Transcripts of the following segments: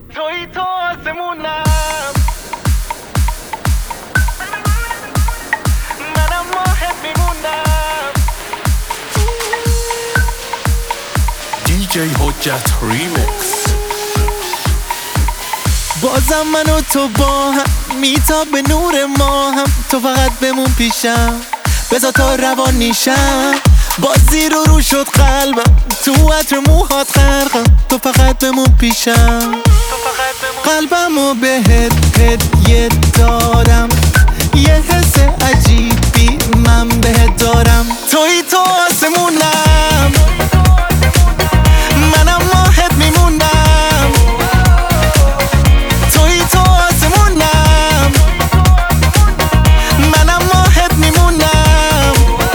توی تو آسمونم، منم ماهت میمونم. دیجی حجت ریمیکس. بازم من و تو با هم میتاب به نور ما هم، تو فقط بمون پیشم بذار تا روان نیشم. بازی رو شد قلبم تو عطر موهات غرقم، تو فقط بمون پیشم. قلبم و بهت هدیه دارم، یه حس عجیبی من بهت دارم. توی تو آسمونم، منم ماهت میمونم. توی تو آسمونم، منم ماهت میمونم.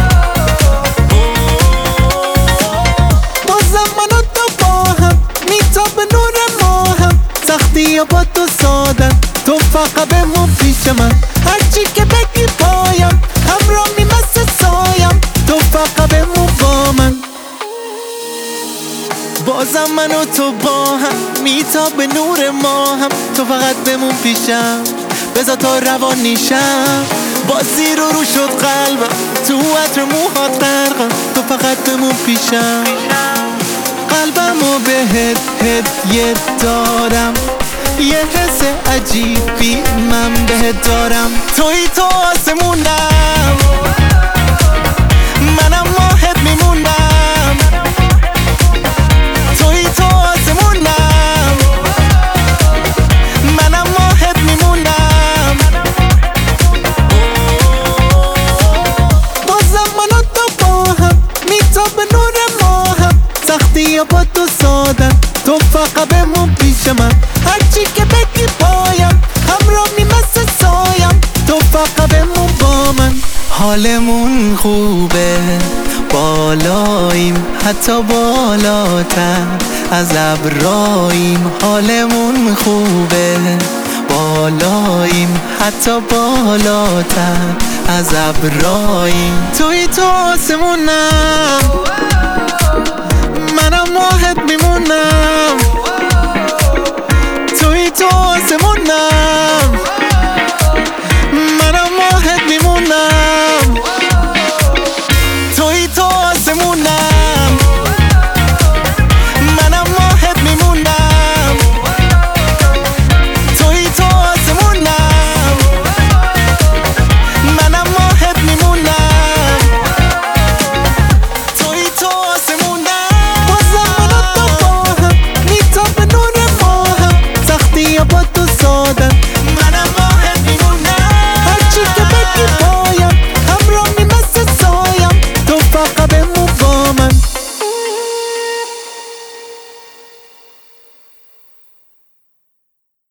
بازم من و تو با هم میتاب به نور ما هم، سختی یا با تو سادن، تو فقط بمون پیش من. هرچی که بگی پایم، همراه می مثل سایم، تو فقط بمون با من. بازم من و تو با هم میتاب به نور ما هم، تو فقط بمون پیشم بذار تا روان نیشم. بازی رو شد قلبم تو عطر موهات غرقم، تو فقط بمون پیشم. قلبم و بهت هدیه دارم، یه حس عجیبی من بهت دارم. توی تو آسمونم، منم ماهت میمونم. توی تو آسمونم، منم ماهت میمونم. بازم من و تو با هم میتاب به نور ما هم، سختی یا با تو سادن، تو فقط بمون پیش من. هرچی که بگی پایم، همراه می مثل سایم، تو فقط بمون با من. حالمون خوبه، بالاییم حتی بالاتر از ابراییم. حالمون خوبه، بالاییم حتی بالاتر از ابراییم. توی تو آسمونم، منم ماهت میمونم.